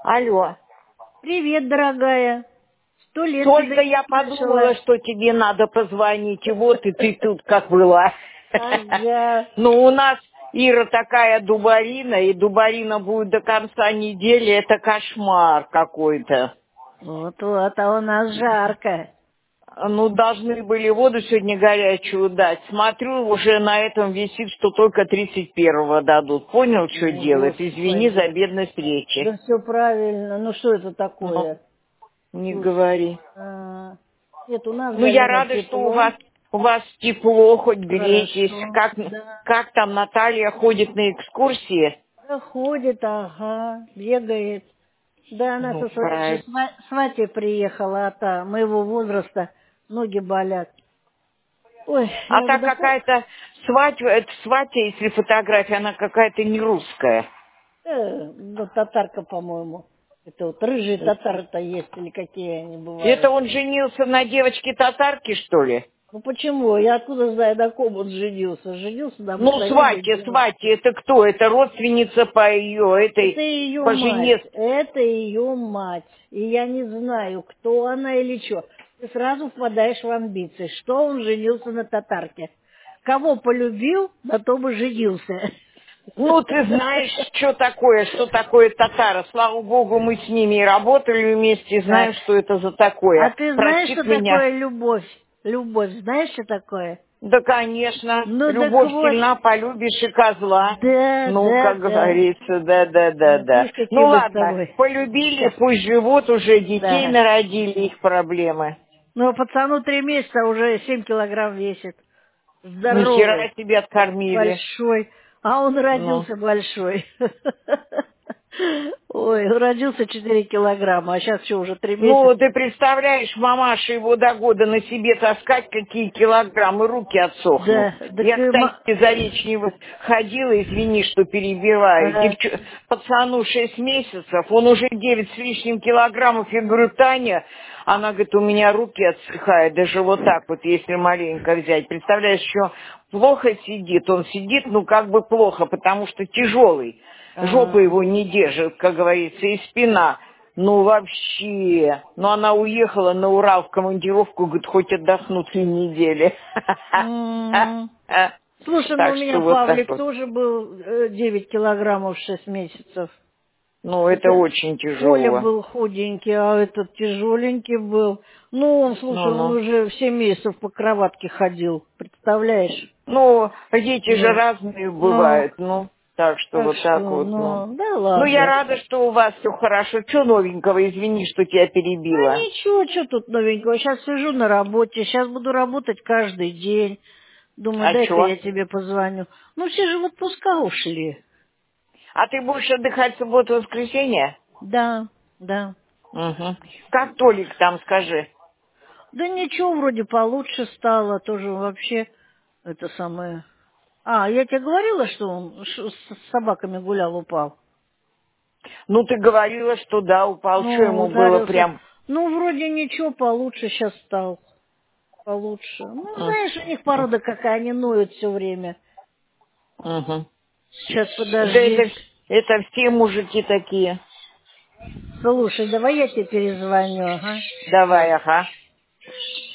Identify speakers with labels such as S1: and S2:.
S1: Алло.
S2: Привет, дорогая. 100 лет
S1: Только
S2: тебя
S1: я
S2: не
S1: подумала,
S2: слышала.
S1: что тебе надо позвонить, и вот и ты тут как была.
S2: Ага.
S1: Ну, у нас Ира такая дубарина, и дубарина будет до конца недели, это кошмар какой-то.
S2: Вот, а у нас жарко.
S1: Ну, должны были воду сегодня горячую дать. Смотрю, уже на этом висит, что только 31-го дадут. Понял, что
S2: О,
S1: делать? Извини за
S2: Господи.
S1: бедность речи.
S2: Да все правильно. Ну что это
S1: Ну,
S2: такое?
S1: не
S2: Слушай.
S1: говори.
S2: Нет, у нас,
S1: Ну, я
S2: Галина,
S1: рада, что у
S2: тепло.
S1: вас тепло, хоть греетесь.
S2: Хорошо. Да.
S1: Как там Наталья ходит на экскурсии?
S2: Да ходит, ага, бегает. Да, она
S1: Ну,
S2: со своей же
S1: правильно.
S2: сватей приехала, а та моего возраста, ноги болят. Ой,
S1: А
S2: я
S1: та
S2: говорю, да как?
S1: какая-то сватья, это сватья, если фотография, она какая-то не русская.
S2: Ну, татарка, по-моему. Это вот рыжие татары-то есть, или какие они
S1: Это
S2: бывают.
S1: он женился на девочке-татарке, что ли?
S2: Ну почему? Я откуда знаю, на ком он женился? Женился на
S1: Ну,
S2: обыкновенной
S1: сватья,
S2: девушке.
S1: это кто? Это родственница по ее,
S2: Это
S1: этой,
S2: ее
S1: по
S2: мать.
S1: жене.
S2: Это ее мать. И я не знаю, кто она или что. Ты сразу впадаешь в амбиции. Что он женился на татарке? Кого полюбил, на том и женился.
S1: Ну, ты знаешь, что такое татары. Слава богу, мы с ними и работали вместе, и знаем,
S2: Так.
S1: что это за
S2: А
S1: такое.
S2: ты знаешь,
S1: Простит
S2: что
S1: меня.
S2: такое любовь? Любовь, знаешь, что такое?
S1: Да, конечно,
S2: Ну так
S1: любовь
S2: вот,
S1: сильна, полюбишь и козла.
S2: да,
S1: Ну,
S2: да,
S1: как
S2: да.
S1: говорится, да.
S2: Видишь, какие
S1: Ну,
S2: мы с
S1: ладно,
S2: тобой.
S1: полюбили,
S2: Сейчас,
S1: пусть живут, уже детей
S2: да.
S1: народили, их проблемы.
S2: Ну, а пацану 3 месяца уже 7 килограмм весит.
S1: Нихера
S2: Здоровый,
S1: себе откормили.
S2: большой. А он
S1: Ну.
S2: родился большой. Ой, он родился 4 килограмма, а сейчас что, уже 3
S1: Ну,
S2: месяца?
S1: ты представляешь, мамаша его до года на себе таскать, какие килограммы, руки отсохнут.
S2: Да, так
S1: Я, кстати, Заречнева ходила, извини, что перебиваю.
S2: ага.
S1: Пацану 6 месяцев, он уже 9 с лишним килограммов. Я говорю, Таня, она говорит, у меня руки отсыхают, даже вот так вот, если маленько взять. Представляешь, еще плохо сидит, он сидит, ну, как бы плохо, потому что тяжелый. Жопа
S2: А,
S1: его не держит, как говорится, и спина. Ну, вообще. Ну, она уехала на Урал в командировку, говорит, хоть отдохну 3 недели.
S2: м. Слушай, ну у
S1: Так
S2: меня
S1: что вот так
S2: Павлик
S1: вот.
S2: тоже был 9 килограммов 6 месяцев.
S1: Ну, это
S2: Это
S1: очень
S2: Коля
S1: тяжело.
S2: был худенький, а этот тяжеленький был. Ну, он, слушай, он
S1: Ну-ну.
S2: уже в 7 месяцев по кроватке ходил, представляешь?
S1: Ну, дети же
S2: Ну,
S1: разные
S2: ну,
S1: бывают, ну. Так что
S2: так
S1: вот так
S2: что,
S1: вот, ну.
S2: ну, да
S1: Ну, я
S2: ладно.
S1: рада, что у вас все хорошо. Что новенького, извини, что тебя
S2: А
S1: перебила.
S2: ничего, что тут новенького. Сейчас сижу на работе, сейчас буду работать каждый день. Думаю,
S1: А
S2: дай-ка
S1: чё?
S2: я тебе позвоню. Ну, все же в отпуска ушли.
S1: А ты будешь отдыхать в субботу-воскресенье?
S2: Да, да.
S1: Угу. Как Толик там, скажи?
S2: Да ничего, вроде получше стало, тоже вообще это самое. А, я тебе говорила, что он с собаками гулял, упал?
S1: Ну, ты говорила, что да, упал, что
S2: Ну,
S1: ему было
S2: ударился.
S1: прям...
S2: Ну, вроде ничего, получше сейчас стал. Получше. Ну, знаешь, у них порода какая, они ноют все время.
S1: Угу.
S2: Сейчас,
S1: Да
S2: подожди.
S1: это все мужики такие.
S2: Слушай, давай я тебе перезвоню, ага.
S1: Давай,
S2: Сейчас.
S1: ага.